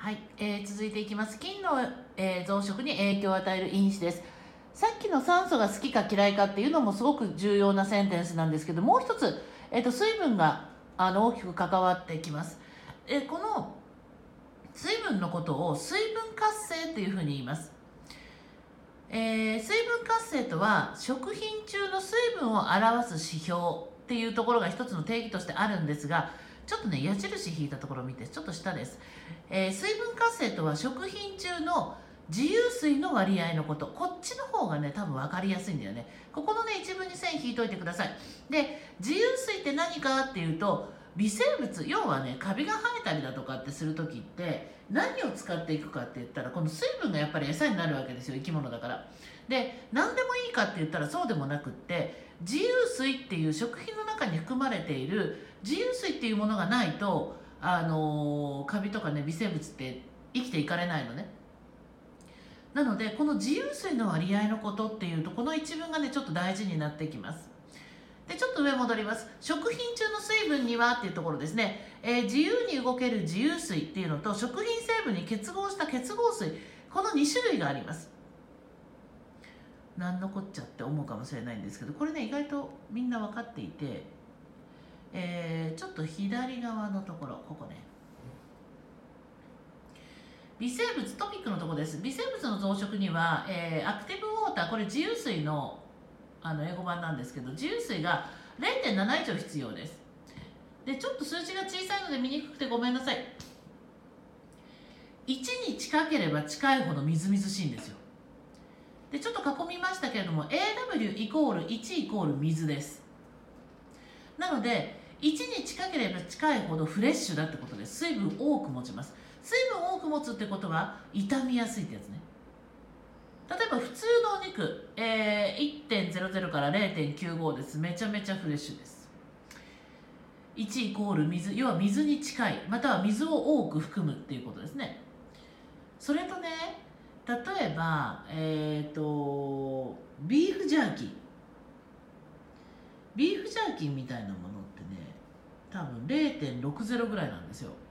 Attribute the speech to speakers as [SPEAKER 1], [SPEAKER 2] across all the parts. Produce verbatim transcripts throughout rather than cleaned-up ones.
[SPEAKER 1] はい、えー続いていきます。菌の、えー増殖に影響を与える因子です。さっきの酸素が好きか嫌いかっていうのもすごく重要なセンテンスなんですけど、もう一つ、えーと水分があの大きく関わってきます。えーこの水分のことを水分活性というふうに言います。えー水分活性とは食品中の水分を表す指標っていうところが一つの定義としてあるんですが、ちょっとね矢印引いたところを見て、ちょっと下です。えー水分活性とは食品中の自由水の割合のこと。こっちの方がね多分分かりやすいんだよね。ここのね一文に線引いといてください。で、自由水って何かっていうと、微生物、要はねカビが生えたりだとかってする時って何を使っていくかって言ったら、この水分がやっぱり餌になるわけですよ、生き物だから。で、何でもいいかって言ったらそうでもなくって、自由水っていう食品の中に含まれている自由水っていうものがないと、あのカビとかね微生物って生きていかれないのね。なのでこの自由水の割合のことっていうと、この一文がねちょっと大事になってきます。で、ちょっと上戻ります。食品中の水分にはっていうところですね、えー自由に動ける自由水っていうのと、食品成分に結合した結合水、このに種類があります。なんのこっちゃって思うかもしれないんですけど、これね意外とみんな分かっていて、えーちょっと左側のところ、ここね、微生物、トピックのところです。微生物の増殖には、えーアクティブウォーター、これ自由水のあの英語版なんですけど、自由水が れいてんなな 以上必要です。で、ちょっと数字が小さいので見にくくてごめんなさい。いちに近ければ近いほどみずみずしいんですよ。で、ちょっと囲みましたけれども、 エーダブリュー イコールいちイコール水です。なのでいちに近ければ近いほどフレッシュだってことです。水分多く持ちます。水分多く持つってことは傷みやすいってやつね。例えば普通のお肉、えー、いってんゼロゼロ から れいてんきゅうご です。めちゃめちゃフレッシュです。いちイコール水、要は水に近い、または水を多く含むっていうことですね。それとね、例えばえっ、ー、とビーフジャーキービーフジャーキーみたいなものってね、多分 れいてんろくゼロ ぐらいなんですよ。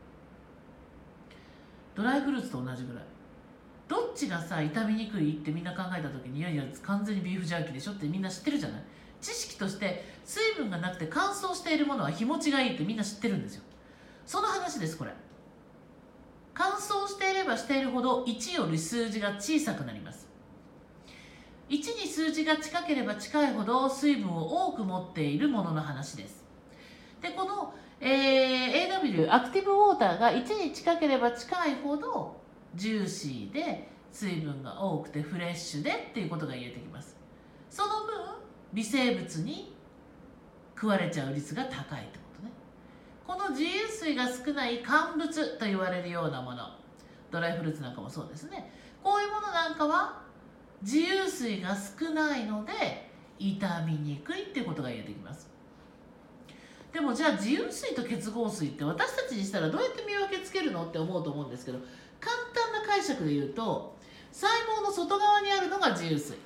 [SPEAKER 1] ドライフルーツと同じぐらい。どっちがさ傷みにくいってみんな考えた時に、いやいや完全にビーフジャーキーでしょってみんな知ってるじゃない。知識として水分がなくて乾燥しているものは日持ちがいいってみんな知ってるんですよ。その話です。これ乾燥していればしているほどいちより数字が小さくなります。いちに数字が近ければ近いほど水分を多く持っているものの話です。で、この、えー、エーダブリュー アクティブウォーターがいちに近ければ近いほどジューシーで水分が多くてフレッシュでっていうことが言えてきます。その分微生物に食われちゃう率が高いってことね。この自由水が少ない乾物と言われるようなもの、ドライフルーツなんかもそうですね。こういうものなんかは自由水が少ないので傷みにくいっていうことが言えてきます。でもじゃあ自由水と結合水って私たちにしたらどうやって見分けつけるのって思うと思うんですけど、簡単な解釈で言うと、細胞の外側にあるのが自由水、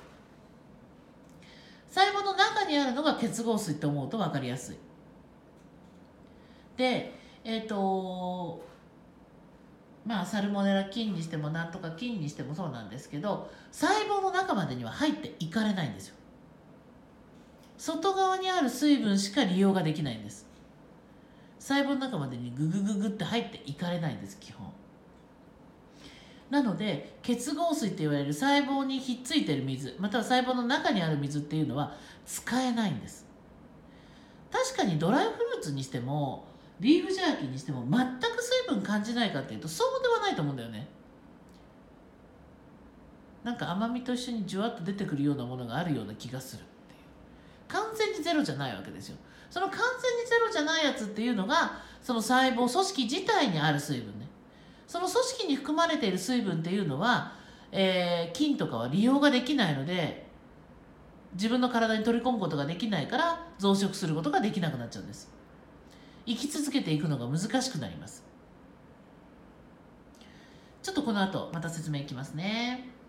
[SPEAKER 1] 細胞の中にあるのが結合水って思うと分かりやすい。で、えっ、ー、とまあサルモネラ菌にしてもなんとか菌にしてもそうなんですけど、細胞の中までには入っていかれないんですよ。外側にある水分しか利用ができないんです。細胞の中までにググググって入っていかれないんです、基本。なので結合水と言われる細胞にひっついている水、または細胞の中にある水っていうのは使えないんです。確かにドライフルーツにしてもビーフジャーキーにしても全く水分感じないかっていうとそうではないと思うんだよね。なんか甘みと一緒にじゅわっと出てくるようなものがあるような気がするっていう。完全にゼロじゃないわけですよ。その完全にゼロじゃないやつっていうのがその細胞組織自体にある水分ね。その組織に含まれている水分っていうのは、えー、菌とかは利用ができないので自分の体に取り込むことができないから増殖することができなくなっちゃうんです。生き続けていくのが難しくなります。ちょっとこの後また説明いきますね。